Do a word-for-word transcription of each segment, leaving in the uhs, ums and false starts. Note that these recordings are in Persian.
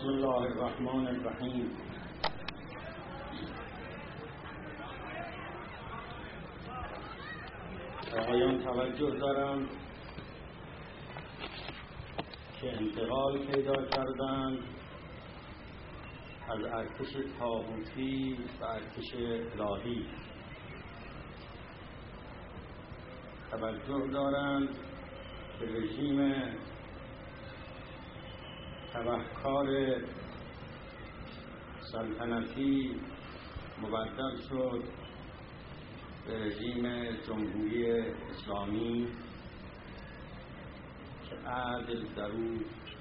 بسم الله الرحمن الرحیم. آقایان توجه دارم که انتقال پیدا کردند از ارتش طاغوتی و ارتش الهی. توجه دارند که رژیم تبهکار سلطنتی مبدل شد به رژیم جمهوری اسلامی که عدل در او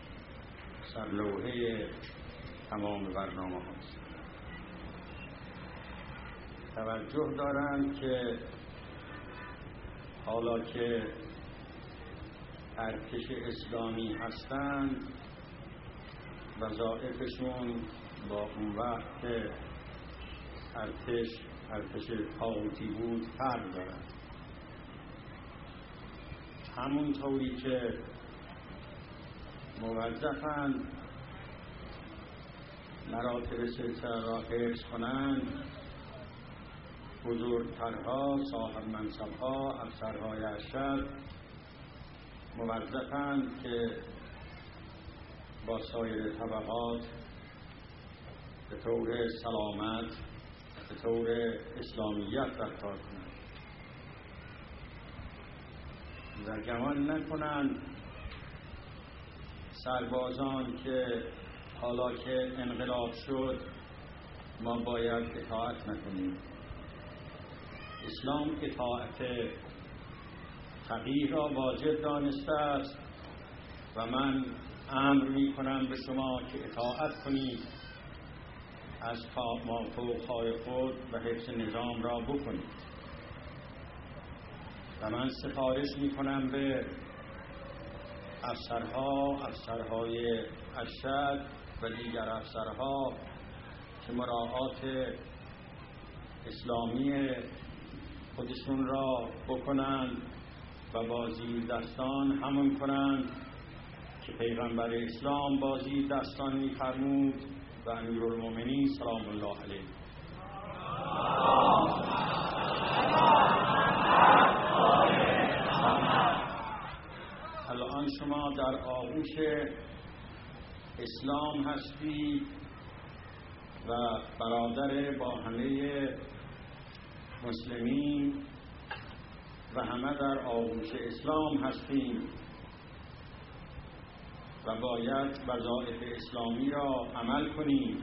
سرلوحه تمام برنامه هاست. توجه دارند که حالا که ارتش اسلامی هستند وظایفشون با اون وقت که ارتش ارتش طاغوتی بود فرق دارد. همونطوری که موظفند مراتب سلطنت را حفظ کنند، بزرگترها، صاحب منصبها، افسرهای ارشد موظفند که با سایر طبقات به طور سلامت، به طور اسلامیت رفتار کنند و گمان نکنند سربازان که حالا که انقلاب شد ما باید اطاعت نکنیم. اسلام اطاعت فقیه را واجب دانسته است و من امر می کنم به شما که اطاعت کنید، از مافوق‌های خود و حفظ نظام را بکنید. و من سفارش می کنم به افسرها، افسرهای ارشد و دیگر افسرها که مراعات اسلامی خودشون را بکنند و با زیردستان همون کنند که پیغمبر اسلام با زیردستان می‌فرمود و امیرالمومنین سلام الله علیه. الان شما در آغوش اسلام هستید و برادر با همه مسلمین و همه در آغوش اسلام هستیم و باید وظایف اسلامی را عمل کنیم.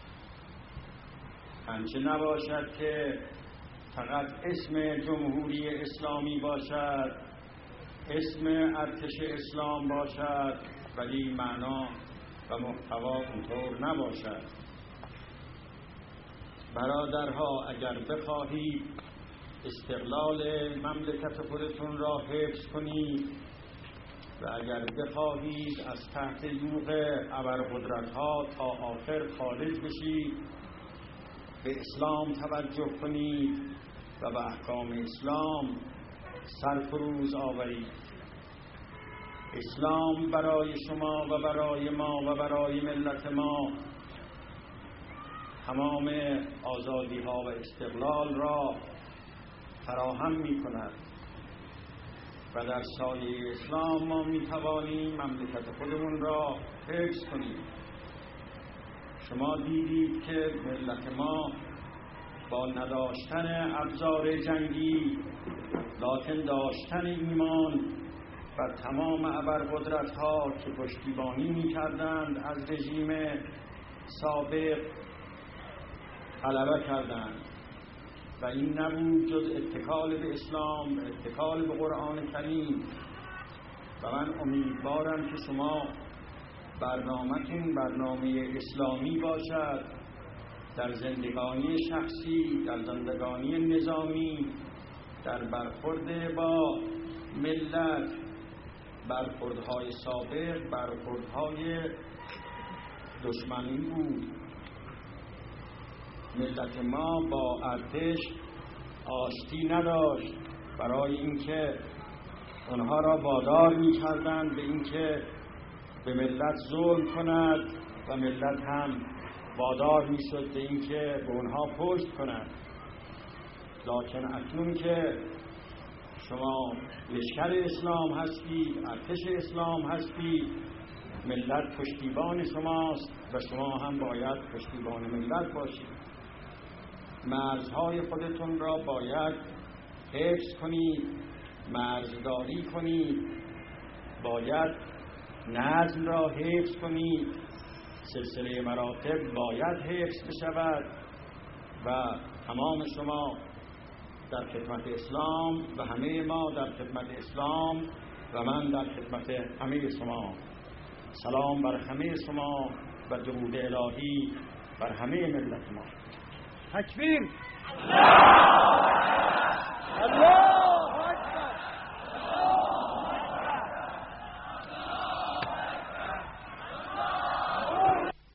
همچه نباشد که فقط اسم جمهوری اسلامی باشد، اسم ارتش اسلام باشد ولی معنا و محتوا اونطور نباشد. برادرها، اگر بخواهید استقلال مملکت خودتون را حفظ کنید و اگر بخواهید از تحت یوغ ابرقدرت‌ها تا آخر خارج بشید، به اسلام توجه کنید و به احکام اسلام سرفروز آورید. اسلام برای شما و برای ما و برای ملت ما تمام آزادی‌ها و استقلال را فراهم می‌کند و در سایه اسلام ما می‌توانیم مملکت خودمون را حفظ کنیم. شما دیدید که ملت ما با نداشتن ابزار جنگی لکن داشتن ایمان و تمام ابرقدرت‌ها که پشتیبانی می‌کردند از رژیم سابق غلبه کردند و این نبود جز اتکال به اسلام، اتکال به قرآن کریم. و من امیدوارم که شما برنامه‌تون برنامه اسلامی باشد، در زندگانی شخصی، در زندگانی نظامی، در برخورد با ملت. برخوردهای سابق برخوردهای دشمنی بود. ملت ما با ارتش آشتی نداشت برای اینکه آنها را وادار می‌کردند به اینکه به ملت ظلم کند و ملت هم وادار میشد به اینکه به اونها پشت کنند. لکن اکنون که شما لشکر اسلام هستید، ارتش اسلام هستید، ملت پشتیبان شماست و شما هم باید پشتیبان ملت باشید. مرزهای خودتون را باید حفظ کنید، مرزداری کنید، باید نظم را حفظ کنید، سلسله مراتب باید حفظ بشود و تمام شما در خدمت اسلام و همه ما در خدمت اسلام و من در خدمت همه شما. سلام بر همه شما و درود الهی بر همه ملت ما. تکبیر! الله! الله!